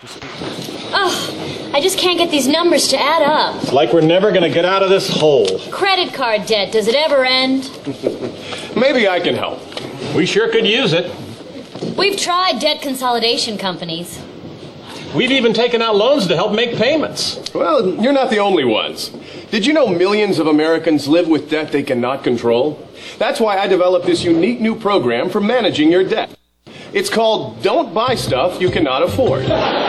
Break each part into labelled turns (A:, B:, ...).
A: Oh, I just can't get these numbers to add up.
B: It's like we're never going to get out of this hole.
A: Credit card debt, does it ever end?
C: Maybe I can help.
B: We sure could use it.
A: We've tried debt consolidation companies.
B: We've even taken out loans to help make payments.
C: Well, you're not the only ones. Did you know millions of Americans live with debt they cannot control? That's why I developed this unique new program for managing your debt. It's called Don't Buy Stuff You Cannot Afford.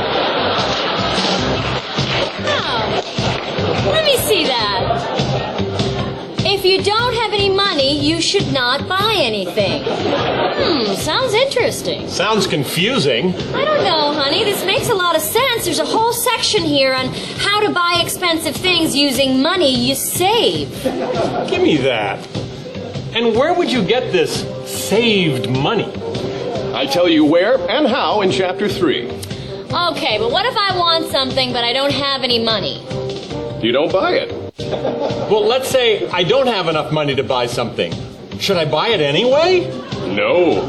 A: Oh, let me see that. If you don't have any money, you should not buy anything. Sounds interesting.
B: Sounds confusing.
A: I don't know, honey. This makes a lot of sense. There's a whole section here on how to buy expensive things using money you save.
B: Give me that. And where would you get this saved money?
C: I tell you where and how in Chapter 3.
A: Okay, but what if I want something but I don't have any money?
C: You don't buy it.
B: Well, let's say I don't have enough money to buy something. Should I buy it anyway?
C: No.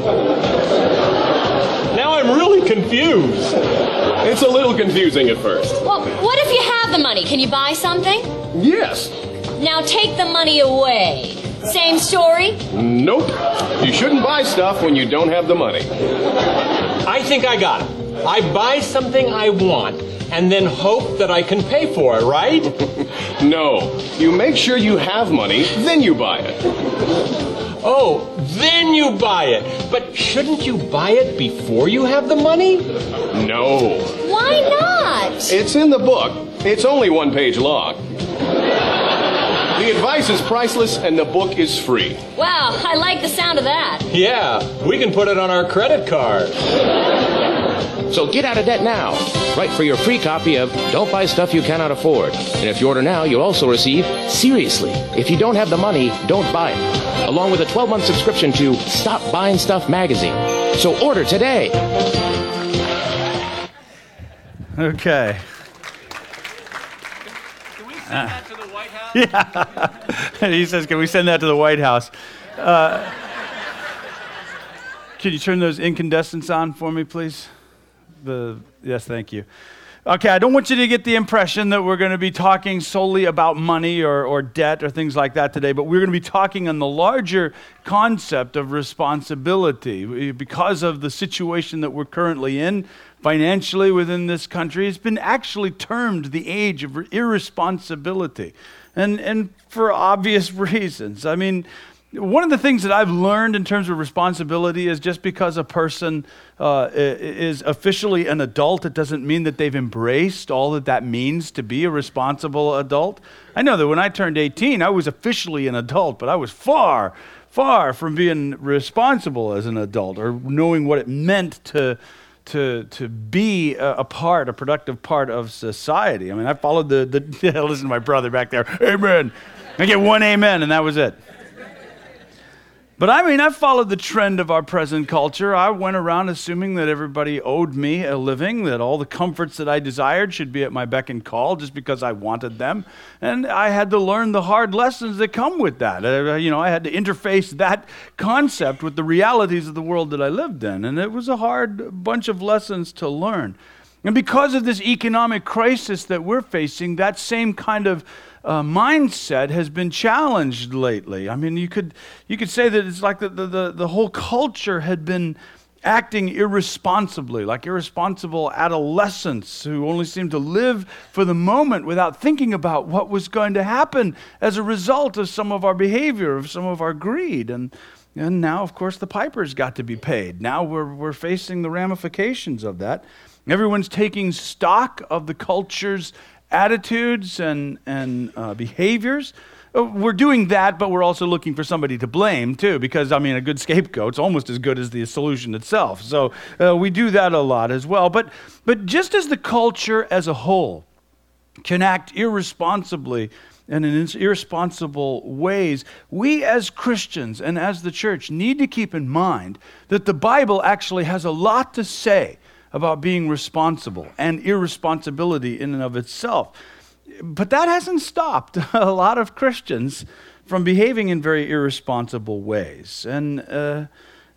B: Now I'm really confused.
C: It's a little confusing at first.
A: Well, what if you have the money? Can you buy something?
C: Yes.
A: Now take the money away. Same story?
C: Nope. You shouldn't buy stuff when you don't have the money.
B: I think I got it. I buy something I want and then hope that I can pay for it, right?
C: No. You make sure you have money, then you buy it.
B: Oh, then you buy it. But shouldn't you buy it before you have the money?
C: No.
A: Why not?
C: It's in the book. It's only 1 page long. The advice is priceless and the book is free.
A: Wow, I like the sound of that.
B: Yeah, we can put it on our credit card.
D: So get out of debt now. Write for your free copy of Don't Buy Stuff You Cannot Afford. And if you order now, you'll also receive Seriously, If You Don't Have the Money, Don't Buy It, along with a 12-month subscription to Stop Buying Stuff magazine. So order today.
E: Okay.
B: Can we send that to the White House?
E: Yeah. He says, can we send that to the White House? Can you turn those incandescents on for me, please? Yes, thank you. Okay, I don't want you to get the impression that we're going to be talking solely about money or debt or things like that today, but we're going to be talking on the larger concept of responsibility. Because of the situation that we're currently in financially within this country, it's been actually termed the age of irresponsibility, and for obvious reasons. I mean, one of the things that I've learned in terms of responsibility is just because a person is officially an adult, it doesn't mean that they've embraced all that that means to be a responsible adult. I know that when I turned 18, I was officially an adult, but I was far, far from being responsible as an adult or knowing what it meant to be a productive part of society. I mean, I followed listen to my brother back there, amen. I get one amen, and that was it. But I mean, I followed the trend of our present culture. I went around assuming that everybody owed me a living, that all the comforts that I desired should be at my beck and call just because I wanted them. And I had to learn the hard lessons that come with that. I had to interface that concept with the realities of the world that I lived in. And it was a hard bunch of lessons to learn. And because of this economic crisis that we're facing, that same kind of mindset has been challenged lately. I mean, you could say that it's like the whole culture had been acting irresponsibly, like irresponsible adolescents who only seemed to live for the moment without thinking about what was going to happen as a result of some of our behavior, of some of our greed. And now, of course, the piper's got to be paid. Now we're facing the ramifications of that. Everyone's taking stock of the culture's attitudes and behaviors. We're doing that, but we're also looking for somebody to blame too, because I mean, a good scapegoat's almost as good as the solution itself. So we do that a lot as well. But just as the culture as a whole can act irresponsibly and in irresponsible ways, we as Christians and as the church need to keep in mind that the Bible actually has a lot to say about being responsible and irresponsibility in and of itself. But that hasn't stopped a lot of Christians from behaving in very irresponsible ways. And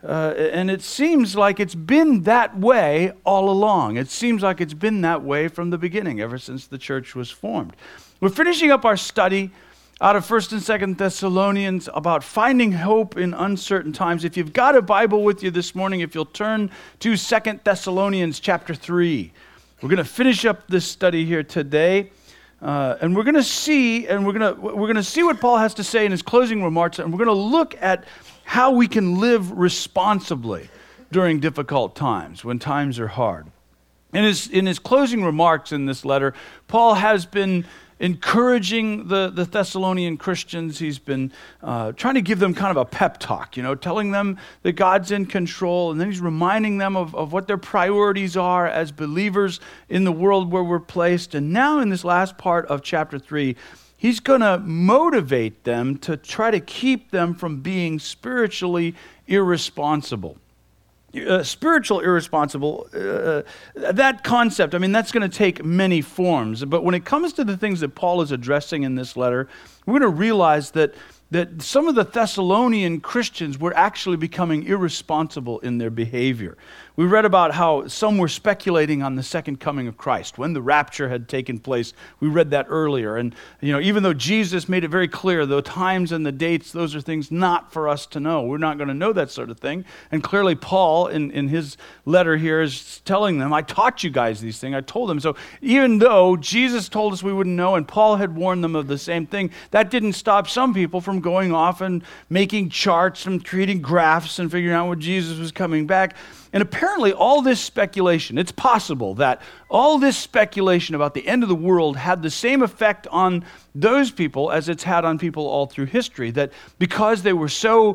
E: And it seems like it's been that way all along. It seems like it's been that way from the beginning, ever since the church was formed. We're finishing up our study out of 1st and 2nd Thessalonians about finding hope in uncertain times. If you've got a Bible with you this morning, if you'll turn to 2nd Thessalonians chapter 3. We're going to finish up this study here today. And we're going to see, what Paul has to say in his closing remarks, and we're going to look at how we can live responsibly during difficult times, when times are hard. In his closing remarks in this letter, Paul has been encouraging the Thessalonian Christians. He's been trying to give them kind of a pep talk, telling them that God's in control, and then he's reminding them of what their priorities are as believers in the world where we're placed. And now in this last part of chapter 3, he's going to motivate them to try to keep them from being spiritually irresponsible. Spiritual irresponsible, that concept, that's going to take many forms. But when it comes to the things that Paul is addressing in this letter, we're going to realize that some of the Thessalonian Christians were actually becoming irresponsible in their behavior. We read about how some were speculating on the second coming of Christ, when the rapture had taken place. We read that earlier. And, even though Jesus made it very clear, the times and the dates, those are things not for us to know. We're not going to know that sort of thing. And clearly Paul, in his letter here, is telling them, I taught you guys these things. I told them. So even though Jesus told us we wouldn't know, and Paul had warned them of the same thing, that didn't stop some people from going off and making charts and creating graphs and figuring out when Jesus was coming back. And apparently all this speculation, it's possible that all this speculation about the end of the world had the same effect on those people as it's had on people all through history, that because they were so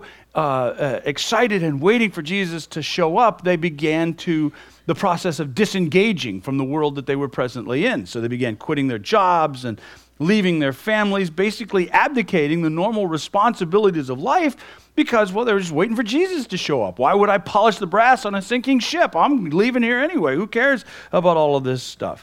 E: excited and waiting for Jesus to show up, they began the process of disengaging from the world that they were presently in. So they began quitting their jobs and leaving their families, basically abdicating the normal responsibilities of life because, they were just waiting for Jesus to show up. Why would I polish the brass on a sinking ship? I'm leaving here anyway. Who cares about all of this stuff?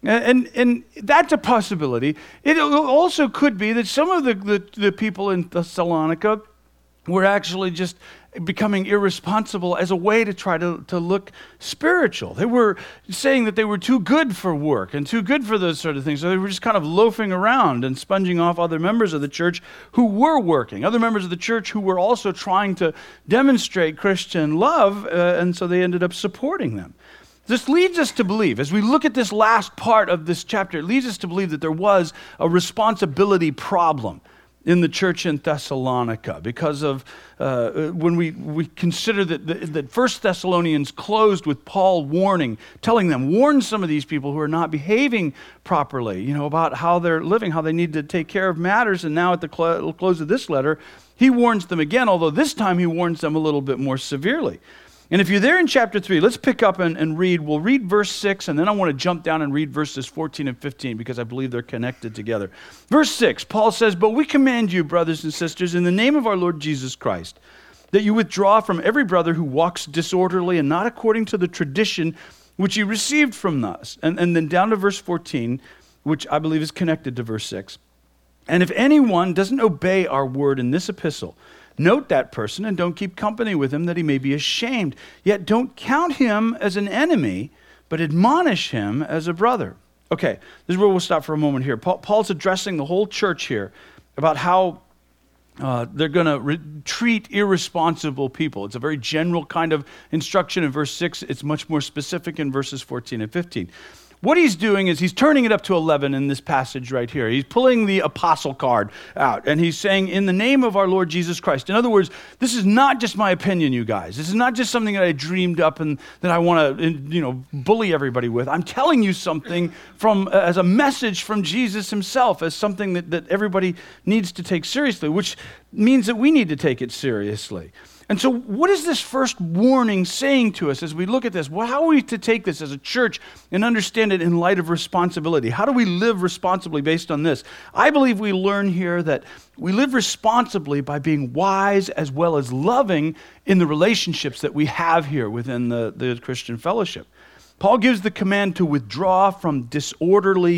E: And that's a possibility. It also could be that some of the people in Thessalonica were actually just becoming irresponsible as a way to try to look spiritual. They were saying that they were too good for work and too good for those sort of things. So they were just kind of loafing around and sponging off other members of the church who were working, other members of the church who were also trying to demonstrate Christian love, and so they ended up supporting them. This leads us to believe, as we look at this last part of this chapter, it leads us to believe that there was a responsibility problem in the church in Thessalonica because of when we consider that 1 Thessalonians closed with Paul telling them, warn some of these people who are not behaving properly, about how they're living, how they need to take care of matters. And now at the close of this letter, he warns them again, although this time he warns them a little bit more severely. And if you're there in chapter 3, let's pick up and read. We'll read verse 6, and then I want to jump down and read verses 14 and 15 because I believe they're connected together. Verse 6, Paul says, "But we command you, brothers and sisters, in the name of our Lord Jesus Christ, that you withdraw from every brother who walks disorderly and not according to the tradition which you received from us." And then down to verse 14, which I believe is connected to verse 6. "And if anyone doesn't obey our word in this epistle, note that person and don't keep company with him that he may be ashamed. Yet don't count him as an enemy, but admonish him as a brother." Okay, this is where we'll stop for a moment here. Paul's addressing the whole church here about how they're going to treat irresponsible people. It's a very general kind of instruction in verse 6. It's much more specific in verses 14 and 15. What he's doing is he's turning it up to 11 in this passage right here. He's pulling the apostle card out, and he's saying, in the name of our Lord Jesus Christ. In other words, this is not just my opinion, you guys. This is not just something that I dreamed up and that I want to, bully everybody with. I'm telling you something as a message from Jesus himself, as something that everybody needs to take seriously, which means that we need to take it seriously. And so what is this first warning saying to us as we look at this? Well, how are we to take this as a church and understand it in light of responsibility? How do we live responsibly based on this? I believe we learn here that we live responsibly by being wise as well as loving in the relationships that we have here within the Christian fellowship. Paul gives the command to withdraw from disorderly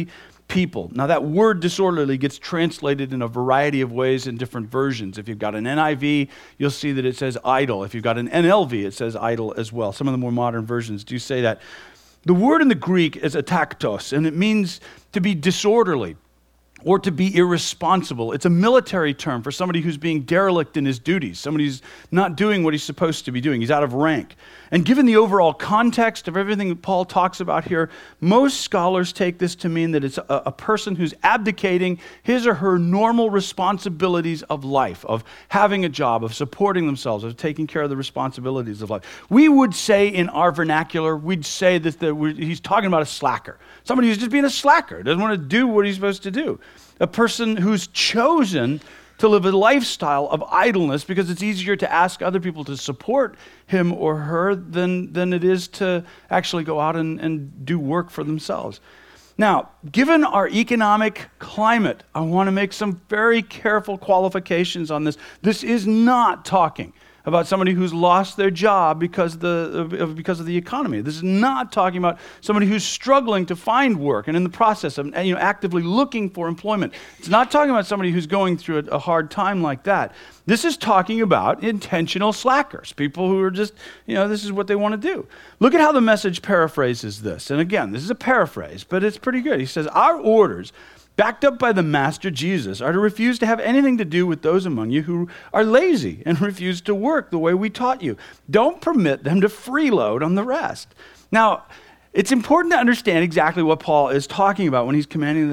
E: people. Now that word disorderly gets translated in a variety of ways in different versions. If you've got an NIV, you'll see that it says idle. If you've got an NLV, it says idle as well. Some of the more modern versions do say that. The word in the Greek is ataktos, and it means to be disorderly or to be irresponsible. It's a military term for somebody who's being derelict in his duties, somebody who's not doing what he's supposed to be doing. He's out of rank. And given the overall context of everything that Paul talks about here, most scholars take this to mean that it's a person who's abdicating his or her normal responsibilities of life, of having a job, of supporting themselves, of taking care of the responsibilities of life. We would say in our vernacular, we'd say that he's talking about a slacker, somebody who's just being a slacker, doesn't want to do what he's supposed to do. A person who's chosen to live a lifestyle of idleness because it's easier to ask other people to support him or her than it is to actually go out and do work for themselves. Now, given our economic climate, I want to make some very careful qualifications on this. This is not talking about somebody who's lost their job because of the economy. This is not talking about somebody who's struggling to find work and in the process of actively looking for employment. It's not talking about somebody who's going through a hard time like that. This is talking about intentional slackers, people who are just, this is what they want to do. Look at how the Message paraphrases this. And again, this is a paraphrase, but it's pretty good. He says, our orders, backed up by the Master Jesus, are to refuse to have anything to do with those among you who are lazy and refuse to work the way we taught you. Don't permit them to freeload on the rest. Now, it's important to understand exactly what Paul is talking about when he's commanding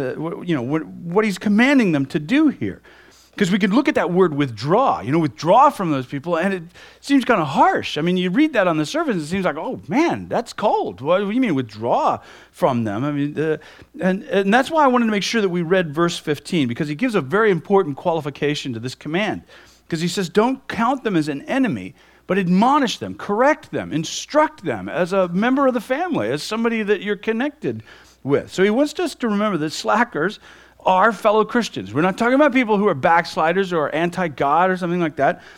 E: what he's commanding them to do here. Because we could look at that word withdraw, withdraw from those people, and it seems kind of harsh. I mean, you read that on the surface, it seems like, oh man, that's cold. What do you mean withdraw from them? I mean, and that's why I wanted to make sure that we read verse 15, because he gives a very important qualification to this command. Because he says, don't count them as an enemy, but admonish them, correct them, instruct them as a member of the family, as somebody that you're connected with. So he wants us to remember that slackers are fellow Christians. We're not talking about people who are backsliders or anti-God or something like that.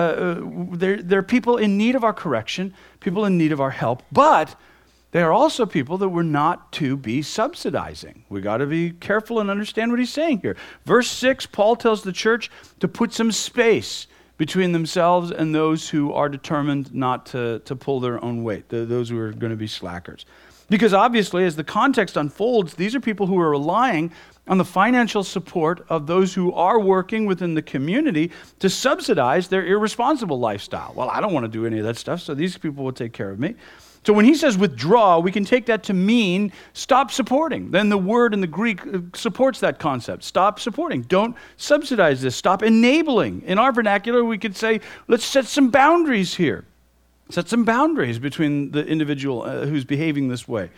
E: They're people in need of our correction, people in need of our help, but they are also people that we're not to be subsidizing. We got to be careful and understand what he's saying here. Verse 6, Paul tells the church to put some space between themselves and those who are determined not to pull their own weight, those who are going to be slackers. Because obviously, as the context unfolds, these are people who are relying on the financial support of those who are working within the community to subsidize their irresponsible lifestyle. Well, I don't want to do any of that stuff, so these people will take care of me. So when he says withdraw, we can take that to mean stop supporting. Then the word in the Greek supports that concept. Stop supporting. Don't subsidize this. Stop enabling. In our vernacular, we could say, let's set some boundaries here. Set some boundaries between the individual who's behaving this way.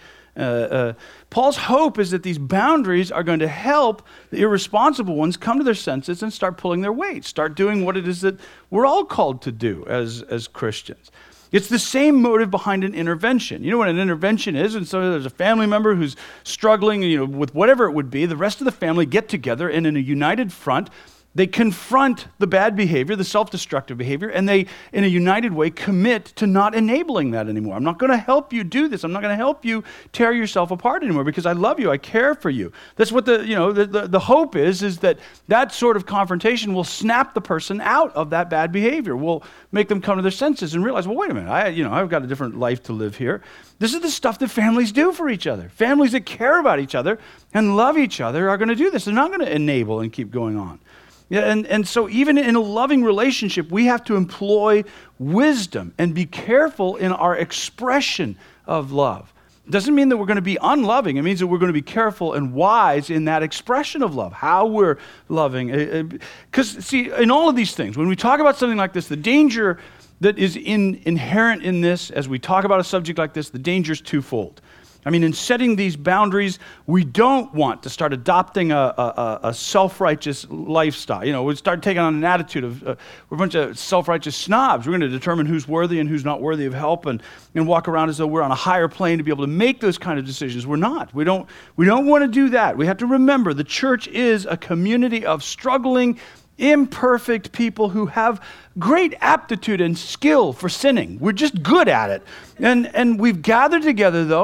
E: Paul's hope is that these boundaries are going to help the irresponsible ones come to their senses and start pulling their weight, start doing what it is that we're all called to do as Christians. It's the same motive behind an intervention. You know what an intervention is? And so there's a family member who's struggling, with whatever it would be. The rest of the family get together and in a united front, they confront the bad behavior, the self-destructive behavior, and they, in a united way, commit to not enabling that anymore. I'm not going to help you do this. I'm not going to help you tear yourself apart anymore because I love you. I care for you. That's what the hope is that sort of confrontation will snap the person out of that bad behavior. Will make them come to their senses and realize, well, wait a minute. I've got a different life to live here. This is the stuff that families do for each other. Families that care about each other and love each other are going to do this. They're not going to enable and keep going on. Yeah, and so even in a loving relationship, we have to employ wisdom and be careful in our expression of love. It doesn't mean that we're going to be unloving. It means that we're going to be careful and wise in that expression of love, how we're loving. Because, see, in all of these things, when we talk about something like this, the danger that is inherent in this, as we talk about a subject like this, the danger is twofold. I mean, in setting these boundaries, we don't want to start adopting a self-righteous lifestyle. We start taking on an attitude of we're a bunch of self-righteous snobs. We're going to determine who's worthy and who's not worthy of help and walk around as though we're on a higher plane to be able to make those kind of decisions. We're not. We don't want to do that. We have to remember the church is a community of struggling, imperfect people who have great aptitude and skill for sinning. We're just good at it. And we've gathered together, though,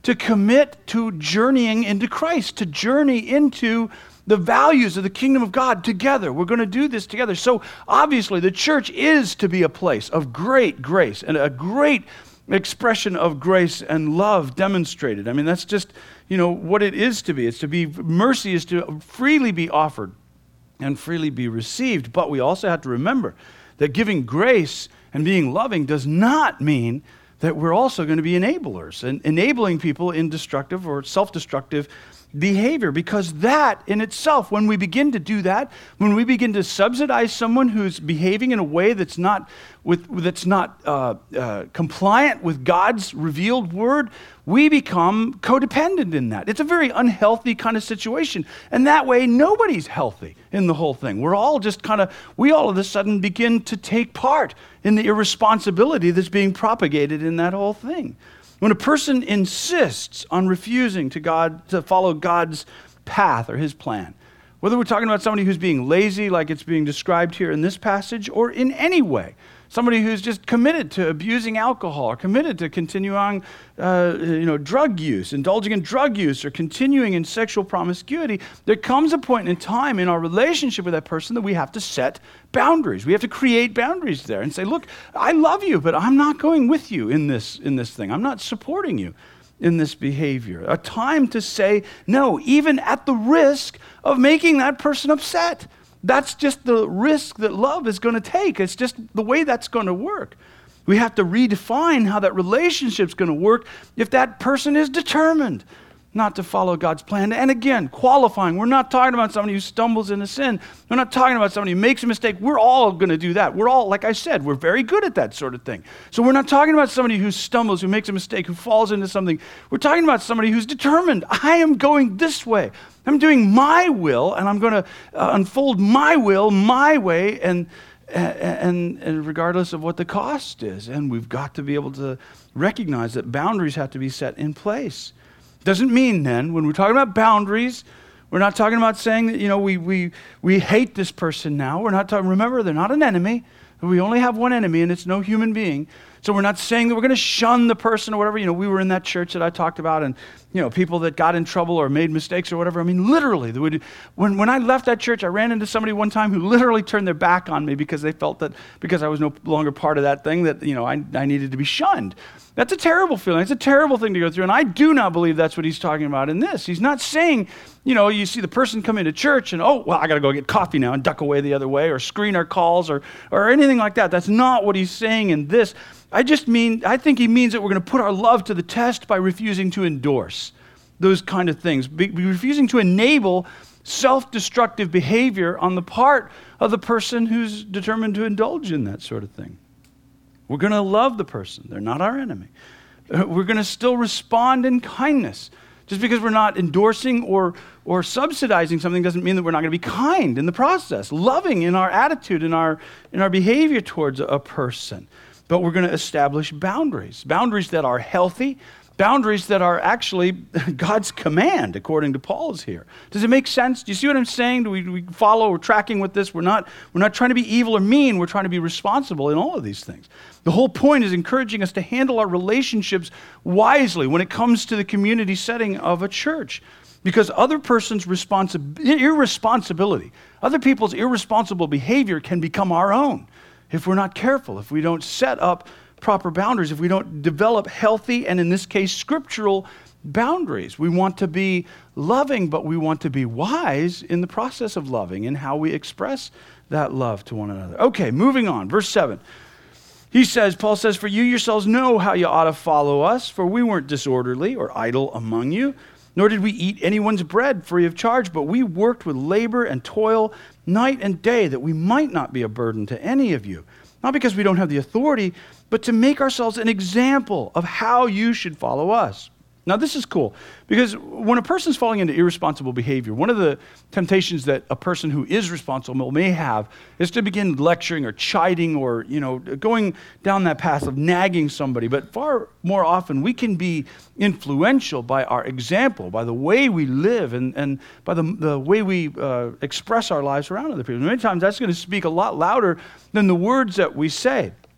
E: to commit to journeying into Christ, to journey into the values of the kingdom of God together. We're going to do this together. So obviously the church is to be a place of great grace and a great expression of grace and love demonstrated. I mean, that's just, what it is to be. It's to be, mercy is to freely be offered and freely be received. But we also have to remember that giving grace and being loving does not mean that we're also going to be enablers and enabling people in destructive or self-destructive behavior, because that in itself, when we begin to do that, when we begin to subsidize someone who's behaving in a way that's not compliant with God's revealed word, we become codependent in that. It's a very unhealthy kind of situation, and that way nobody's healthy in the whole thing. We all of a sudden begin to take part in the irresponsibility that's being propagated in that whole thing. When a person insists on refusing to follow God's path or his plan, whether we're talking about somebody who's being lazy like it's being described here in this passage, or in any way, somebody who's just committed to abusing alcohol or committed to continuing drug use, indulging in drug use, or continuing in sexual promiscuity, there comes a point in time in our relationship with that person that we have to set boundaries. We have to create boundaries there and say, look, I love you, but I'm not going with you in this thing. I'm not supporting you in this behavior. A time to say no, even at the risk of making that person upset. That's just the risk that love is going to take. It's just the way that's going to work. We have to redefine how that relationship's going to work if that person is determined not to follow God's plan. And again, qualifying, we're not talking about somebody who stumbles into sin. We're not talking about somebody who makes a mistake. We're all going to do that. We're all, like I said, we're very good at that sort of thing. So we're not talking about somebody who stumbles, who makes a mistake, who falls into something. We're talking about somebody who's determined. I am going this way. I'm doing my will, and I'm going to unfold my will, my way, and regardless of what the cost is. And we've got to be able to recognize that boundaries have to be set in place. Doesn't mean then, when we're talking about boundaries, we're not talking about saying that, we hate this person now. We're not talking, remember, they're not an enemy. We only have one enemy, and it's no human being. So we're not saying that we're going to shun the person or whatever. We were in that church that I talked about, and people that got in trouble or made mistakes or whatever. I mean, literally, when I left that church, I ran into somebody one time who literally turned their back on me because they felt that because I was no longer part of that thing that I needed to be shunned. That's a terrible feeling. It's a terrible thing to go through, and I do not believe that's what he's talking about in this. He's not saying, you see the person come into church and, I got to go get coffee now and duck away the other way or screen our calls or anything like that. That's not what he's saying in this. I think he means that we're going to put our love to the test by refusing to endorse those kind of things, refusing to enable self-destructive behavior on the part of the person who's determined to indulge in that sort of thing. We're going to love the person. They're not our enemy. We're going to still respond in kindness. Just because we're not endorsing or subsidizing something doesn't mean that we're not going to be kind in the process, loving in our attitude, in our behavior towards a person. But we're going to establish boundaries that are healthy, boundaries that are actually God's command, according to Paul's here. Does it make sense? Do you see what I'm saying? Do we follow? We're tracking with this. We're not trying to be evil or mean. We're trying to be responsible in all of these things. The whole point is encouraging us to handle our relationships wisely when it comes to the community setting of a church. Because other people's irresponsibility, other people's irresponsible behavior can become our own if we're not careful, if we don't set up proper boundaries, if we don't develop healthy, and in this case, scriptural boundaries. We want to be loving, but we want to be wise in the process of loving and how we express that love to one another. Okay, moving on. Verse 7. Paul says, "For you yourselves know how you ought to follow us, for we weren't disorderly or idle among you, nor did we eat anyone's bread free of charge, but we worked with labor and toil night and day that we might not be a burden to any of you. Not because we don't have the authority, but to make ourselves an example of how you should follow us." Now, this is cool, because when a person's falling into irresponsible behavior, one of the temptations that a person who is responsible may have is to begin lecturing or chiding or, going down that path of nagging somebody. But far more often, we can be influential by our example, by the way we live, and by the way we express our lives around other people. Many times, that's going to speak a lot louder than the words that we say.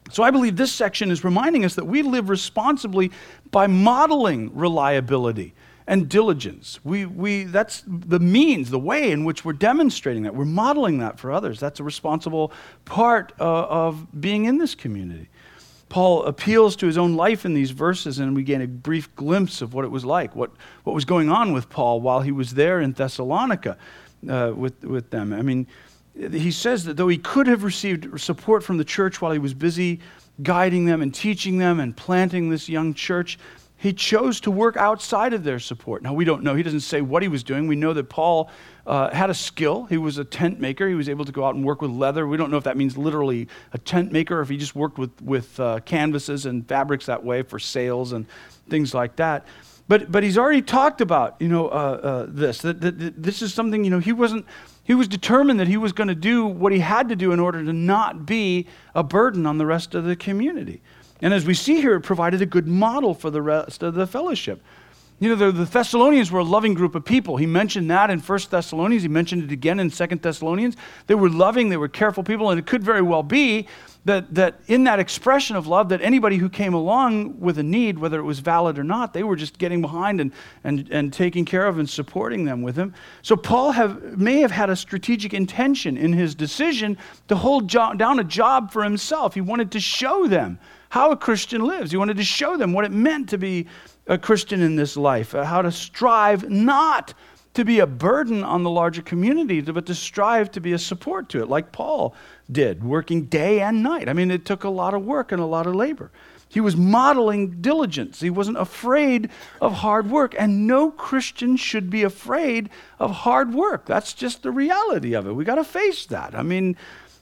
E: So I believe this section is reminding us that we live responsibly by modeling reliability and diligence. That's the means, the way in which we're demonstrating that. We're modeling that for others. That's a responsible part of being in this community. Paul appeals to his own life in these verses, and we get a brief glimpse of what it was like, what was going on with Paul while he was there in Thessalonica with them. I mean, he says that though he could have received support from the church while he was busy guiding them and teaching them and planting this young church, he chose to work outside of their support. Now, we don't know. He doesn't say what he was doing. We know that Paul had a skill. He was a tent maker. He was able to go out and work with leather. We don't know if that means literally a tent maker or if he just worked with canvases and fabrics that way for sails and things like that. But he's already talked about, this. That this is something, he was determined that he was going to do what he had to do in order to not be a burden on the rest of the community. And as we see here, it provided a good model for the rest of the fellowship. The Thessalonians were a loving group of people. He mentioned that in 1 Thessalonians. He mentioned it again in 2 Thessalonians. They were loving, they were careful people, and it could very well be that in that expression of love, that anybody who came along with a need, whether it was valid or not, they were just getting behind and taking care of and supporting them with him. So Paul may have had a strategic intention in his decision to hold down a job for himself. He wanted to show them how a Christian lives. He wanted to show them what it meant to be a Christian in this life, how to strive not to be a burden on the larger community, but to strive to be a support to it, like Paul did, working day and night. I mean, it took a lot of work and a lot of labor. He was modeling diligence. He wasn't afraid of hard work, and no Christian should be afraid of hard work. That's just the reality of it. We got to face that. I mean,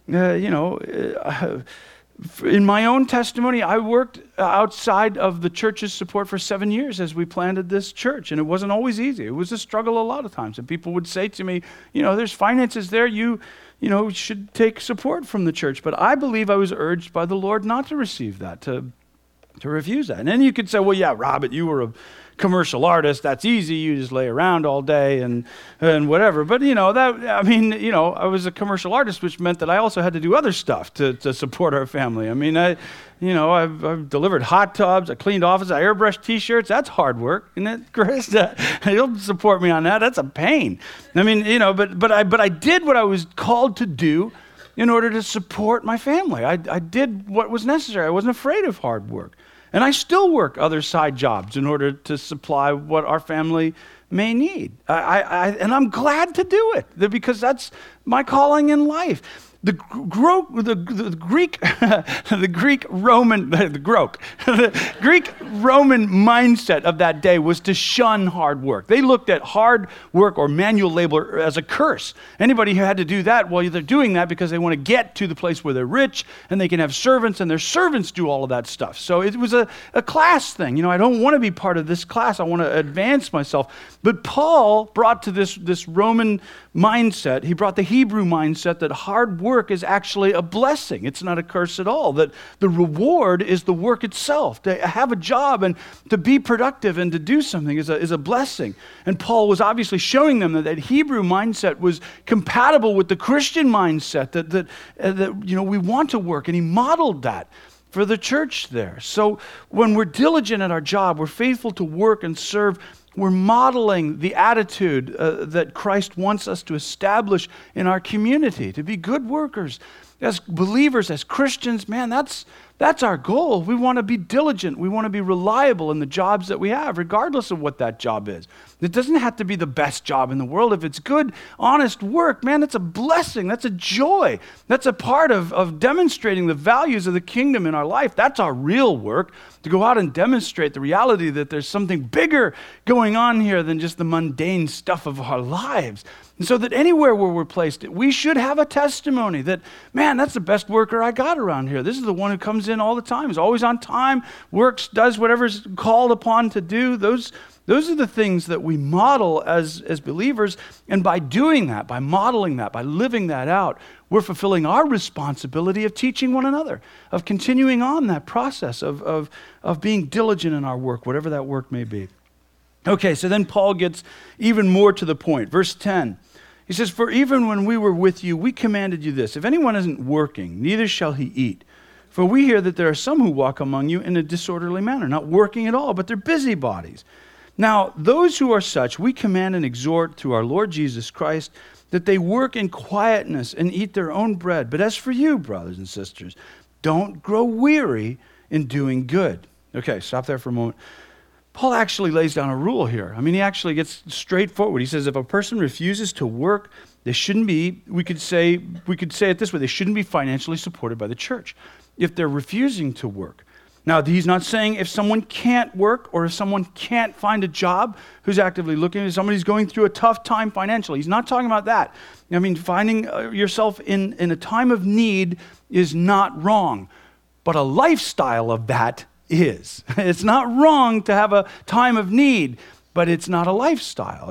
E: in my own testimony, I worked outside of the church's support for 7 years as we planted this church, and it wasn't always easy. It was a struggle a lot of times, and people would say to me, there's finances there, you should take support from the church. But I believe I was urged by the Lord not to receive that, to refuse that. And then you could say, well, yeah, Robert, you were a commercial artist. That's easy. You just lay around all day and whatever. But, I was a commercial artist, which meant that I also had to do other stuff to support our family. I mean, I've delivered hot tubs. I cleaned offices. I airbrushed T-shirts. That's hard work. Isn't it, Chris? You'll support me on that. That's a pain. I mean, but I did what I was called to do in order to support my family. I did what was necessary. I wasn't afraid of hard work. And I still work other side jobs in order to supply what our family may need. And I'm glad to do it because that's my calling in life. The Greek Roman mindset of that day was to shun hard work. They looked at hard work or manual labor as a curse. Anybody who had to do that, well, they're doing that because they want to get to the place where they're rich and they can have servants, and their servants do all of that stuff. So it was a class thing. I don't want to be part of this class. I want to advance myself. But Paul brought to this Roman mindset, he brought the Hebrew mindset that hard work is actually a blessing. It's not a curse at all. That the reward is the work itself. To have a job and to be productive and to do something is a blessing. And Paul was obviously showing them that Hebrew mindset was compatible with the Christian mindset, that we want to work, and he modeled that for the church there. So when we're diligent at our job, we're faithful to work and serve, we're modeling the attitude that Christ wants us to establish in our community, to be good workers. As believers, as Christians, man, that's our goal. We want to be diligent. We want to be reliable in the jobs that we have, regardless of what that job is. It doesn't have to be the best job in the world. If it's good, honest work, man, that's a blessing. That's a joy. That's a part of demonstrating the values of the kingdom in our life. That's our real work, to go out and demonstrate the reality that there's something bigger going on here than just the mundane stuff of our lives. And so that anywhere where we're placed, we should have a testimony that, man, that's the best worker I got around here. This is the one who comes in all the time, is always on time, works, does whatever's called upon to do. Those are the things that we model as believers. And by doing that, by modeling that, by living that out, we're fulfilling our responsibility of teaching one another, of continuing on that process of being diligent in our work, whatever that work may be. Okay, so then Paul gets even more to the point. Verse 10, he says, "For even when we were with you, we commanded you this, if anyone isn't working, neither shall he eat. For we hear that there are some who walk among you in a disorderly manner, not working at all, but they're busybodies. Now, those who are such, we command and exhort through our Lord Jesus Christ that they work in quietness and eat their own bread. But as for you, brothers and sisters, don't grow weary in doing good. Okay, stop there for a moment. Paul actually lays down a rule here. I mean, he actually gets straightforward. He says if a person refuses to work, they shouldn't be, we could say it this way, they shouldn't be financially supported by the church if they're refusing to work. Now, he's not saying if someone can't work or if someone can't find a job who's actively looking, if somebody's going through a tough time financially. He's not talking about that. I mean, finding yourself in a time of need is not wrong, but a lifestyle of that is. It's not wrong to have a time of need, but it's not a lifestyle.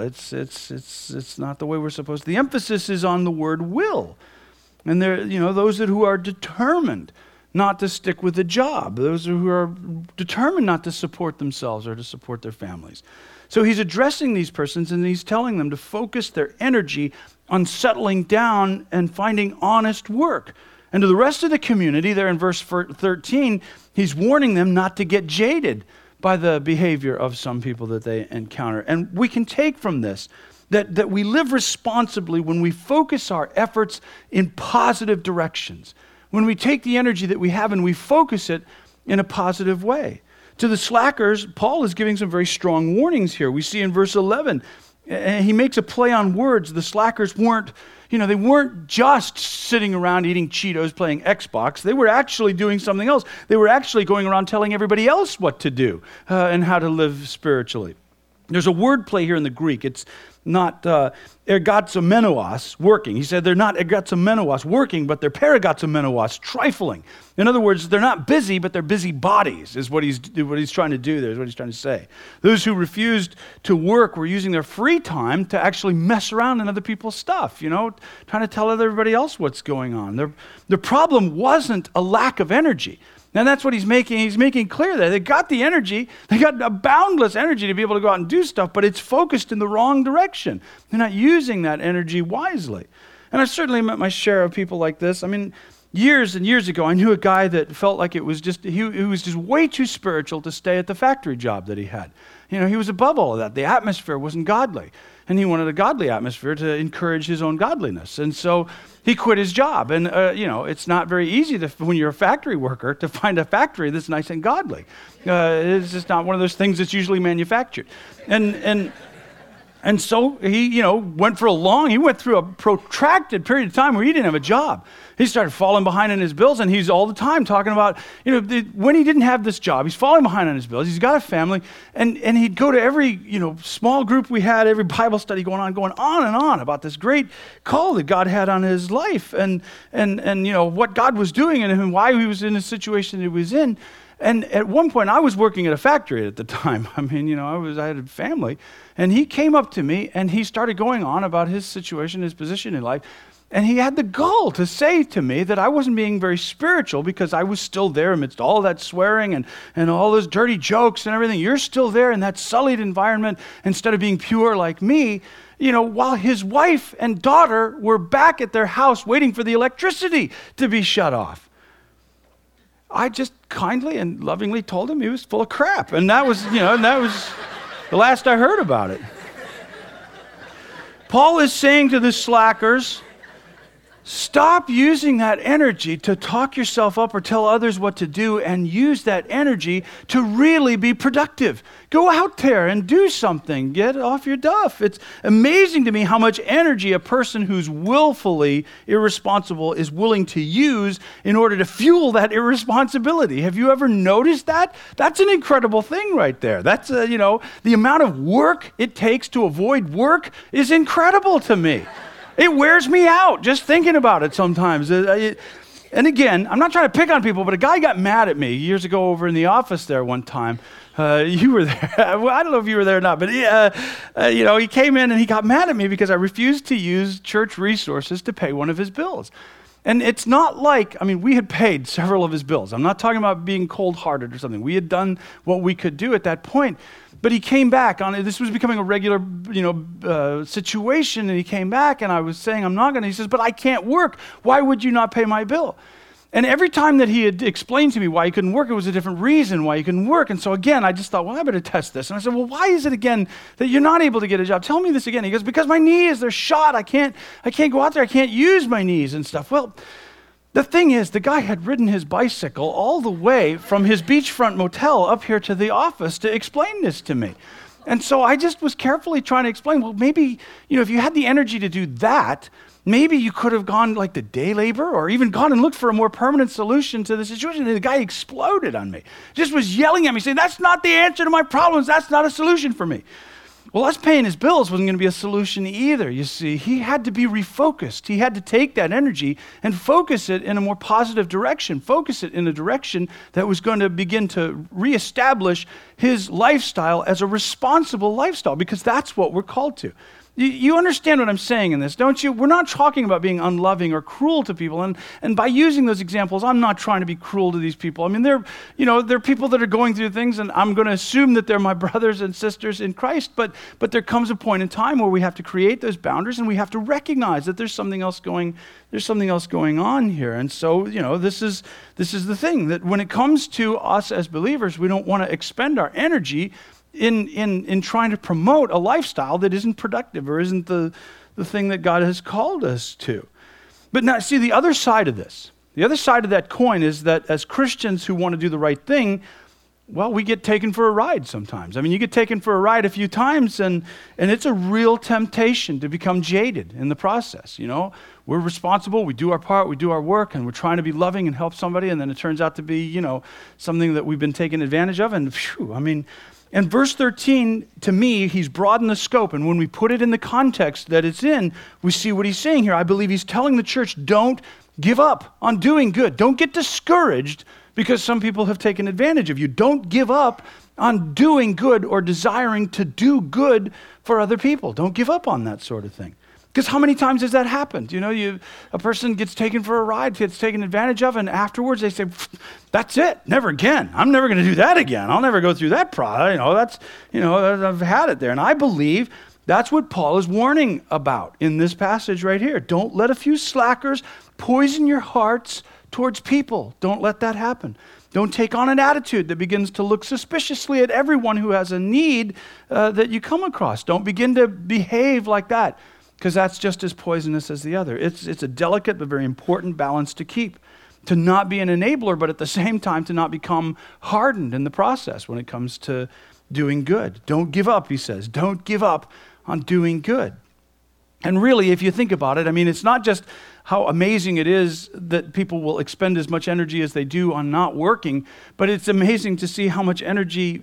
E: It's not the way we're supposed to. The emphasis is on the word will. And there, those who are determined not to stick with a job, those who are determined not to support themselves or to support their families. So he's addressing these persons and he's telling them to focus their energy on settling down and finding honest work. And to the rest of the community, there in verse 13, he's warning them not to get jaded by the behavior of some people that they encounter. And we can take from this that we live responsibly when we focus our efforts in positive directions. When we take the energy that we have and we focus it in a positive way. To the slackers, Paul is giving some very strong warnings here. We see in verse 11, he makes a play on words. The slackers weren't just sitting around eating Cheetos, playing Xbox. They were actually doing something else. They were actually going around telling everybody else what to do and how to live spiritually. There's a word play here in the Greek. It's not ergatzomenos, working. He said they're not ergatzomenos, working, but they're paragatzomenos, trifling. In other words, they're not busy, but they're busy bodies, is what he's trying to do there, is what he's trying to say. Those who refused to work were using their free time to actually mess around in other people's stuff, trying to tell everybody else what's going on. The problem wasn't a lack of energy. And that's what he's making. He's making clear there. They got the energy. They got a boundless energy to be able to go out and do stuff, but it's focused in the wrong direction. They're not using that energy wisely. And I've certainly met my share of people like this. I mean, years and years ago, I knew a guy that felt like it was just, he was just way too spiritual to stay at the factory job that he had. He was above all of that. The atmosphere wasn't godly. And he wanted a godly atmosphere to encourage his own godliness. And so he quit his job. And, it's not very easy when you're a factory worker to find a factory that's nice and godly. It's just not one of those things that's usually manufactured. And so he, went through a protracted period of time where he didn't have a job. He started falling behind on his bills, and he's all the time talking about, when he didn't have this job, he's falling behind on his bills. He's got a family, and he'd go to every, small group we had, every Bible study going on and on about this great call that God had on his life, and what God was doing in him and why he was in the situation that he was in. And at one point, I was working at a factory at the time. I mean, I had a family. And he came up to me, and he started going on about his situation, his position in life. And he had the gall to say to me that I wasn't being very spiritual because I was still there amidst all that swearing and all those dirty jokes and everything. You're still there in that sullied environment instead of being pure like me, while his wife and daughter were back at their house waiting for the electricity to be shut off. I just kindly and lovingly told him he was full of crap. And that was, the last I heard about it. Paul is saying to the slackers, stop using that energy to talk yourself up or tell others what to do, and use that energy to really be productive. Go out there and do something. Get off your duff. It's amazing to me how much energy a person who's willfully irresponsible is willing to use in order to fuel that irresponsibility. Have you ever noticed that? That's an incredible thing right there. That's, the amount of work it takes to avoid work is incredible to me. It wears me out just thinking about it sometimes. And again, I'm not trying to pick on people, but a guy got mad at me years ago over in the office there one time. You were there. Well, I don't know if you were there or not, but he came in and he got mad at me because I refused to use church resources to pay one of his bills. And it's not like, we had paid several of his bills. I'm not talking about being cold-hearted or something. We had done what we could do at that point. But he came back on it. This was becoming a regular, situation. And he came back, and I was saying, I'm not going to. He says, but I can't work. Why would you not pay my bill? And every time that he had explained to me why he couldn't work, it was a different reason why he couldn't work. And so again, I just thought, well, I better test this. And I said, well, why is it again that you're not able to get a job? Tell me this again. He goes, because my knees, they're shot. I can't go out there. I can't use my knees and stuff. Well, the thing is, the guy had ridden his bicycle all the way from his beachfront motel up here to the office to explain this to me. And so I just was carefully trying to explain, well, maybe, if you had the energy to do that, maybe you could have gone like the day labor or even gone and looked for a more permanent solution to the situation. And the guy exploded on me, just was yelling at me, saying, that's not the answer to my problems. That's not a solution for me. Well, us paying his bills wasn't going to be a solution either, you see. He had to be refocused. He had to take that energy and focus it in a more positive direction, focus it in a direction that was going to begin to reestablish his lifestyle as a responsible lifestyle, because that's what we're called to. You understand what I'm saying in this, don't you? We're not talking about being unloving or cruel to people. And by using those examples, I'm not trying to be cruel to these people. I mean, they're people that are going through things, and I'm going to assume that they're my brothers and sisters in Christ. But there comes a point in time where we have to create those boundaries, and we have to recognize that there's something else going on here. And so, this is the thing, that when it comes to us as believers, we don't want to expend our energy in trying to promote a lifestyle that isn't productive or isn't the thing that God has called us to. But now, see, the other side of this, the other side of that coin is that as Christians who want to do the right thing, well, we get taken for a ride sometimes. I mean, you get taken for a ride a few times, and it's a real temptation to become jaded in the process. We're responsible, we do our part, we do our work, and we're trying to be loving and help somebody, and then it turns out to be, something that we've been taken advantage of, and and verse 13, to me, he's broadened the scope. And when we put it in the context that it's in, we see what he's saying here. I believe he's telling the church, don't give up on doing good. Don't get discouraged because some people have taken advantage of you. Don't give up on doing good or desiring to do good for other people. Don't give up on that sort of thing. Because how many times has that happened? A person gets taken for a ride, gets taken advantage of, and afterwards they say, that's it, never again. I'm never going to do that again. I'll never go through that process. I've had it there. And I believe that's what Paul is warning about in this passage right here. Don't let a few slackers poison your hearts towards people. Don't let that happen. Don't take on an attitude that begins to look suspiciously at everyone who has a need that you come across. Don't begin to behave like that, because that's just as poisonous as the other. It's a delicate but very important balance to keep. To not be an enabler, but at the same time to not become hardened in the process when it comes to doing good. Don't give up, he says. Don't give up on doing good. And really, if you think about it, it's not just how amazing it is that people will expend as much energy as they do on not working, but it's amazing to see how much energy,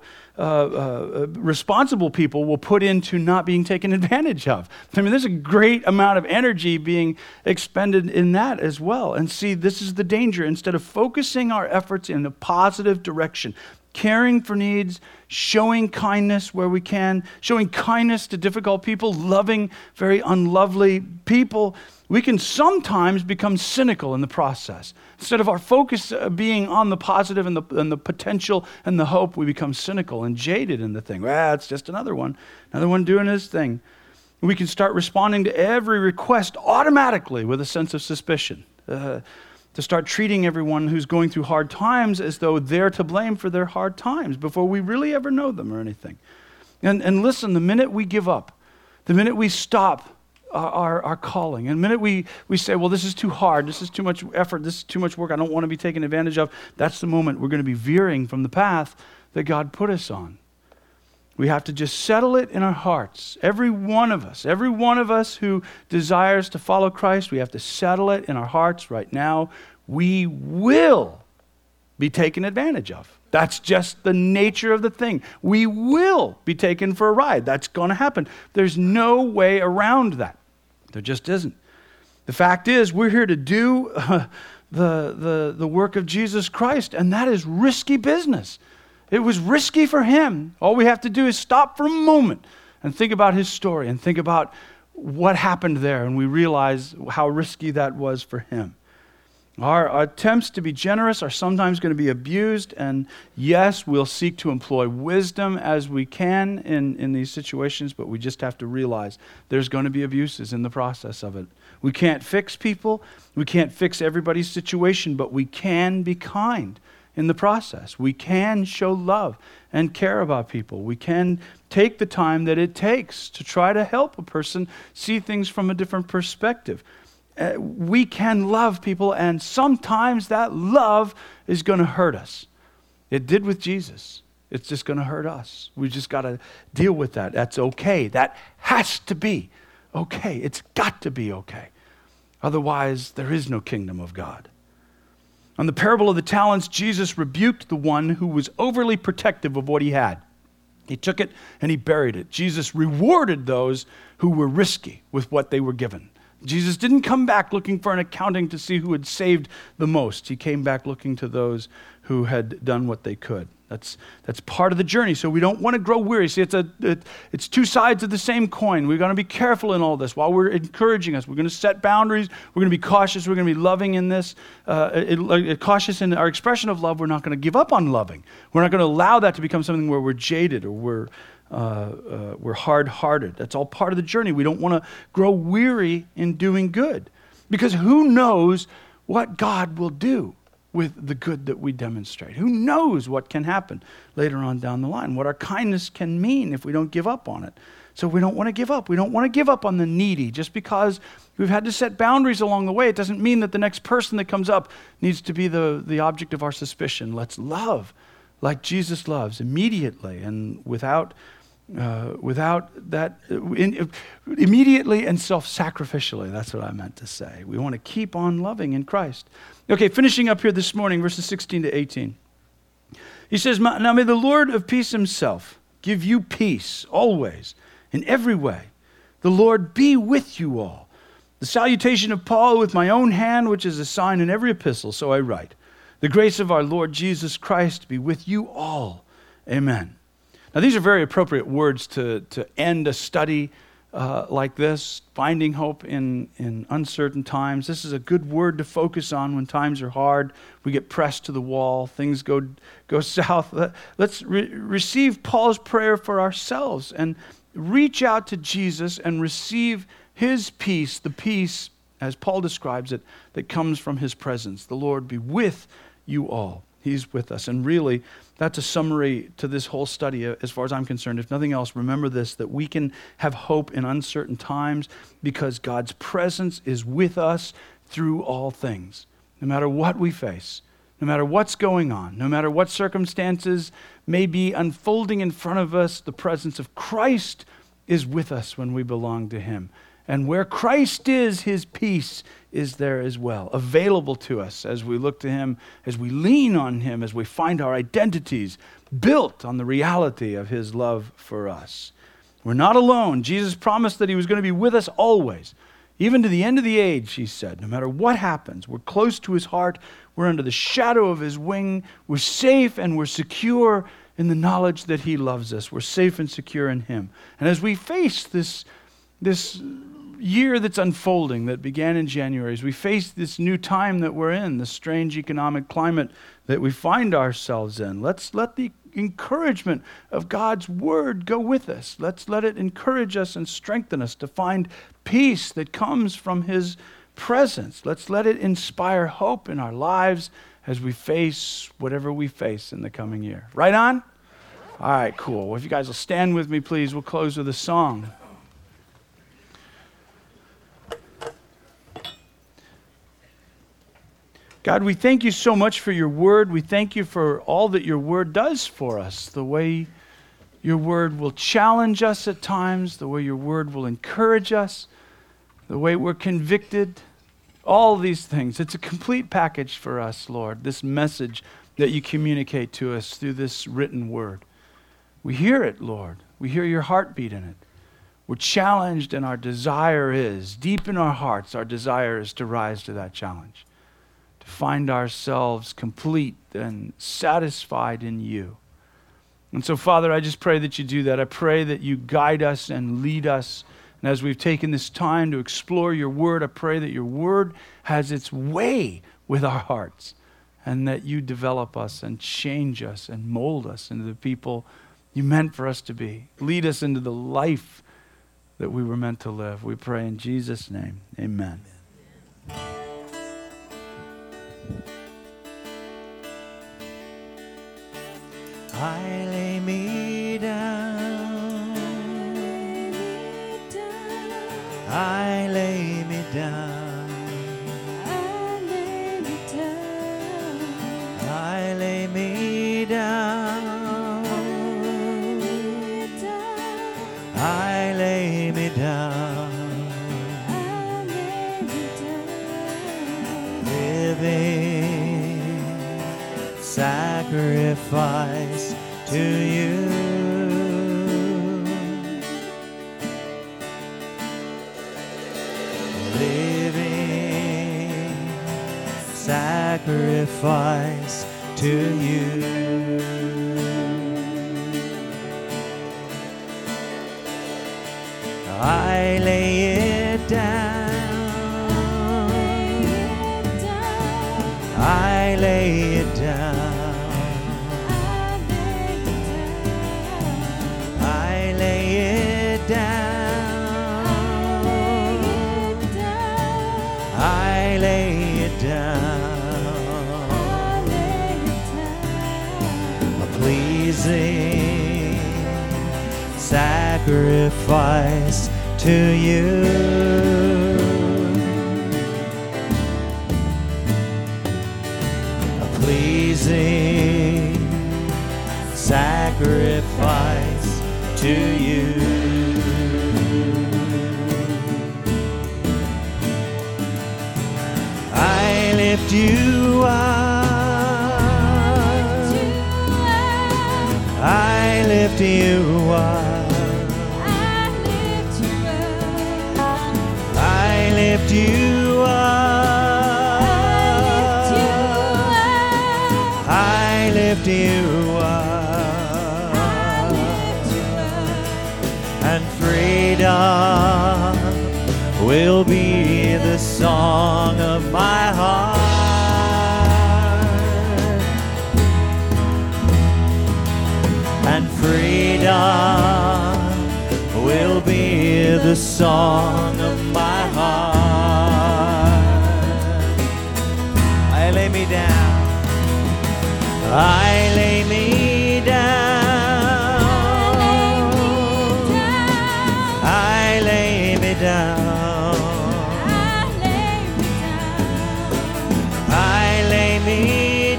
E: responsible people will put into not being taken advantage of. There's a great amount of energy being expended in that as well. And see, this is the danger. Instead of focusing our efforts in a positive direction, caring for needs, showing kindness where we can, showing kindness to difficult people, loving very unlovely people, we can sometimes become cynical in the process. Instead of our focus being on the positive and the potential and the hope, we become cynical and jaded in the thing. It's just another one doing his thing. We can start responding to every request automatically with a sense of suspicion. To start treating everyone who's going through hard times as though they're to blame for their hard times before we really ever know them or anything. And listen, the minute we give up, the minute we stop our calling, and the minute we say, well, this is too hard, this is too much effort, this is too much work, I don't want to be taken advantage of, that's the moment we're going to be veering from the path that God put us on. We have to just settle it in our hearts. Every one of us who desires to follow Christ, we have to settle it in our hearts right now. We will be taken advantage of. That's just the nature of the thing. We will be taken for a ride. That's going to happen. There's no way around that. There just isn't. The fact is, we're here to do the work of Jesus Christ, and that is risky business. It was risky for him. All we have to do is stop for a moment and think about his story and think about what happened there, and we realize how risky that was for him. Our attempts to be generous are sometimes going to be abused, and yes, we'll seek to employ wisdom as we can in these situations, but we just have to realize there's going to be abuses in the process of it. We can't fix people, we can't fix everybody's situation, but we can be kind in the process. We can show love and care about people. We can take the time that it takes to try to help a person see things from a different perspective. We can love people, and sometimes that love is going to hurt us. It did with Jesus. It's just going to hurt us. We just got to deal with that. That's okay. That has to be okay. It's got to be okay. Otherwise, there is no kingdom of God. On the parable of the talents, Jesus rebuked the one who was overly protective of what he had. He took it and he buried it. Jesus rewarded those who were risky with what they were given. Jesus didn't come back looking for an accounting to see who had saved the most. He came back looking to those who had done what they could. That's part of the journey. So we don't want to grow weary. See, it's two sides of the same coin. We're going to be careful in all this while we're encouraging us. We're going to set boundaries. We're going to be cautious. We're going to be loving in this. Cautious in our expression of love. We're not going to give up on loving. We're not going to allow that to become something where we're jaded or we're hard-hearted. That's all part of the journey. We don't want to grow weary in doing good, because who knows what God will do with the good that we demonstrate. Who knows what can happen later on down the line, what our kindness can mean if we don't give up on it. So we don't want to give up. We don't want to give up on the needy. Just because we've had to set boundaries along the way, it doesn't mean that the next person that comes up needs to be the object of our suspicion. Let's love like Jesus loves, immediately and without that, immediately and self-sacrificially. That's what I meant to say. We want to keep on loving in Christ. Okay, finishing up here this morning, verses 16 to 18. He says, "Now may the Lord of peace himself give you peace always, in every way. The Lord be with you all. The salutation of Paul with my own hand, which is a sign in every epistle, so I write. The grace of our Lord Jesus Christ be with you all. Amen." Now, these are very appropriate words to end a study like this, finding hope in uncertain times. This is a good word to focus on when times are hard. We get pressed to the wall. Things go south. Let's receive Paul's prayer for ourselves and reach out to Jesus and receive his peace, the peace, as Paul describes it, that comes from his presence. The Lord be with you all. He's with us. And really, that's a summary to this whole study as far as I'm concerned. If nothing else, remember this, that we can have hope in uncertain times because God's presence is with us through all things. No matter what we face, no matter what's going on, no matter what circumstances may be unfolding in front of us, the presence of Christ is with us when we belong to him. And where Christ is, his peace is there as well, available to us as we look to him, as we lean on him, as we find our identities built on the reality of his love for us. We're not alone. Jesus promised that he was going to be with us always, even to the end of the age, he said. No matter what happens, we're close to his heart. We're under the shadow of his wing. We're safe and we're secure in the knowledge that he loves us. We're safe and secure in him. And as we face this year that's unfolding that began in January, as we face this new time that we're in, the strange economic climate that we find ourselves in, let's let the encouragement of God's word go with us. Let's let it encourage us and strengthen us to find peace that comes from his presence. Let's let it inspire hope in our lives as we face whatever we face in the coming year. Right on? All right, cool. Well, if you guys will stand with me, please, we'll close with a song. God, we thank you so much for your word. We thank you for all that your word does for us, the way your word will challenge us at times, the way your word will encourage us, the way we're convicted, all these things. It's a complete package for us, Lord, this message that you communicate to us through this written word. We hear it, Lord. We hear your heartbeat in it. We're challenged, and our desire is, deep in our hearts, our desire is to rise to that challenge. Find ourselves complete and satisfied in you. And so, Father, I just pray that you do that. I pray that you guide us and lead us. And as we've taken this time to explore your word, I pray that your word has its way with our hearts, and that you develop us and change us and mold us into the people you meant for us to be. Lead us into the life that we were meant to live. We pray in Jesus' name. Amen.
F: I lay me down. I lay me down.
G: I lay me down.
F: I lay me down. I lay me down. Living sacrifice to you. Living sacrifice to you. I lay it down. I lay it down. I lay it down. I lay it down. A pleasing sacrifice to you. A pleasing sacrifice to you. I lift you up. I lift you up. I lift you up. I lift you up. And freedom will be the song of my heart. And freedom will be the song of my heart. I lay me down. I lay me down. I lay me down. I lay me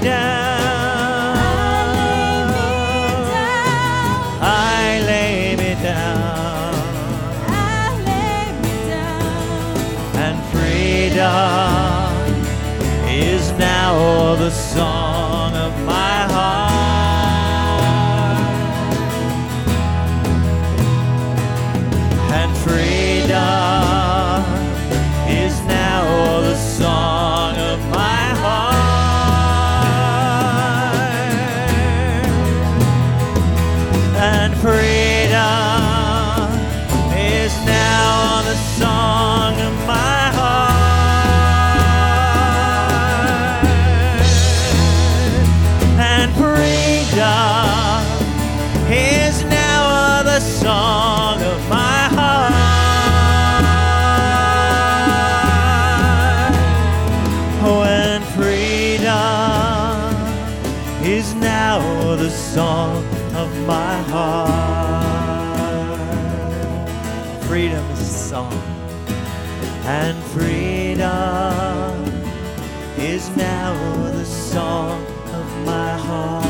F: down. I lay me down. And freedom is now the song of my heart. And freedom is now the song of my heart. And freedom is now the song of my heart. And freedom is now the song of my heart. Oh, and freedom is now the song of my heart. Freedom is a song. And freedom is now the song of my heart.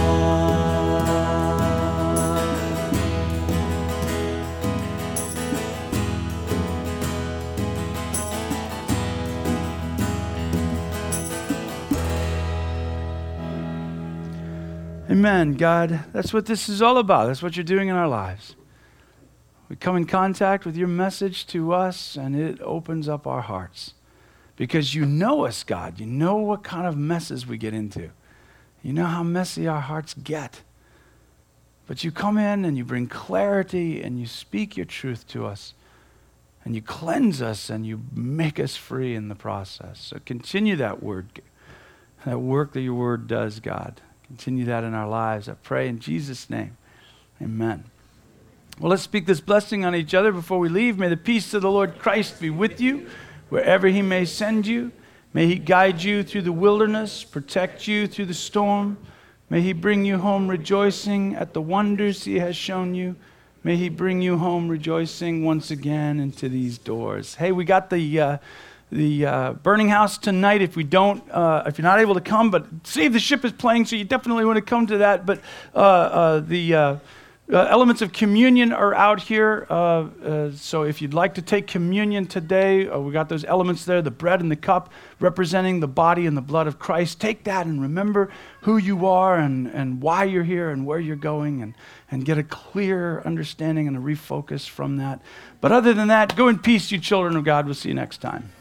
E: Amen, God. That's what this is all about. That's what you're doing in our lives. We come in contact with your message to us, and it opens up our hearts. Because you know us, God. You know what kind of messes we get into. You know how messy our hearts get. But you come in and you bring clarity and you speak your truth to us. And you cleanse us and you make us free in the process. So continue that word that work that your word does, God. Continue that in our lives. I pray in Jesus' name. Amen. Well, let's speak this blessing on each other before we leave. May the peace of the Lord Christ be with you wherever he may send you. May he guide you through the wilderness, protect you through the storm. May he bring you home rejoicing at the wonders he has shown you. May he bring you home rejoicing once again into these doors. Hey, we got the Burning House tonight. If you're not able to come, but Save the Ship is playing, so you definitely want to come to that. But the elements of communion are out here. So if you'd like to take communion today, we got those elements there, the bread and the cup representing the body and the blood of Christ. Take that and remember who you are and why you're here and where you're going and get a clear understanding and a refocus from that. But other than that, go in peace, you children of God. We'll see you next time.